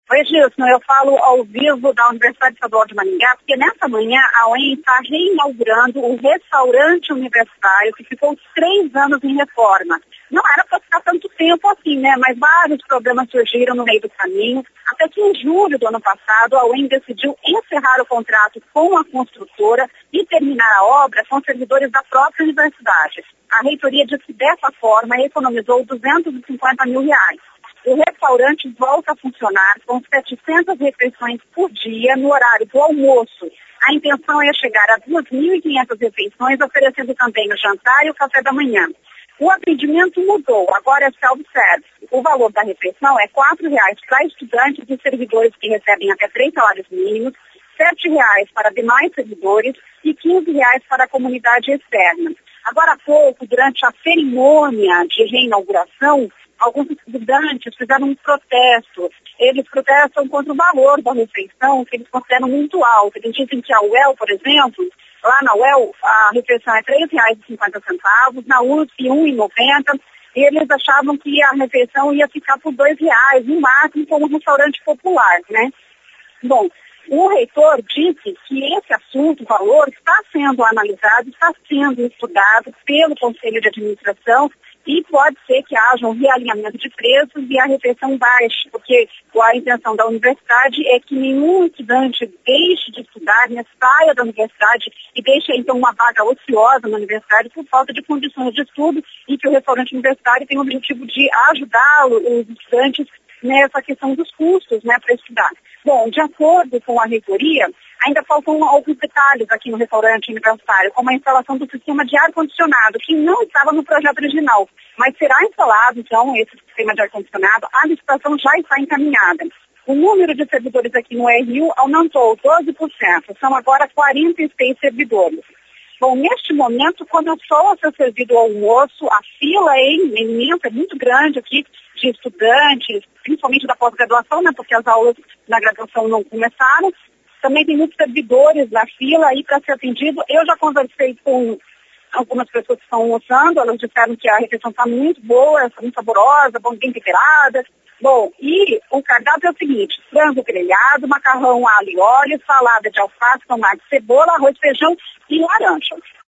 Oi, Gilson, eu falo ao vivo da Universidade Estadual de Maringá, porque nessa manhã a UEM está reinaugurando o restaurante universitário que ficou 3 anos em reforma. Não era para ficar tanto tempo assim, né? Mas vários problemas surgiram no meio do caminho. Até que em julho do ano passado, a UEM decidiu encerrar o contrato com a construtora e terminar a obra com servidores da própria universidade. A reitoria disse que dessa forma economizou R$250 mil. O restaurante volta a funcionar com 700 refeições por dia no horário do almoço. A intenção é chegar a 2.500 refeições, oferecendo também o jantar e o café da manhã. O atendimento mudou, agora é self-service. O valor da refeição é R$4 para estudantes e servidores que recebem até 3 salários mínimos, R$7 para demais servidores e R$15 para a comunidade externa. Agora há pouco, durante a cerimônia de reinauguração, alguns estudantes fizeram um protesto. Eles protestam contra o valor da refeição, que eles consideram muito alto. Eles dizem que a UEL, por exemplo, lá na UEL a refeição é R$3,50, na USP R$1,90, e eles achavam que a refeição ia ficar por R$2, no máximo, como um restaurante popular, né? Bom, o reitor disse que esse assunto, o valor, está sendo analisado, está sendo estudado pelo Conselho de Administração e pode ser que haja um realinhamento de preços e a refeição baixe, porque a intenção da universidade é que nenhum estudante deixe de estudar, né, saia da universidade e deixe então uma vaga ociosa na universidade por falta de condições de estudo e que o restaurante universitário tem o objetivo de ajudar os estudantes nessa questão dos custos, né, para estudar. Bom, de acordo com a reitoria, ainda faltam alguns detalhes aqui no restaurante universitário, como a instalação do sistema de ar-condicionado, que não estava no projeto original, mas será instalado, então, esse sistema de ar-condicionado. A licitação já está encaminhada. O número de servidores aqui no RU aumentou 12%, são agora 46 servidores. Bom, neste momento, começou a ser servido o almoço, a fila é imensa, é muito grande aqui, de estudantes, principalmente da pós-graduação, né, porque as aulas na graduação não começaram. Também tem muitos servidores na fila aí para ser atendido. Eu já conversei com algumas pessoas que estão almoçando, elas disseram que a refeição está muito boa, está muito saborosa, bem temperada. Bom, e o cardápio é o seguinte: frango grelhado, macarrão alho e óleo, salada de alface, tomate, cebola, arroz, feijão e laranja.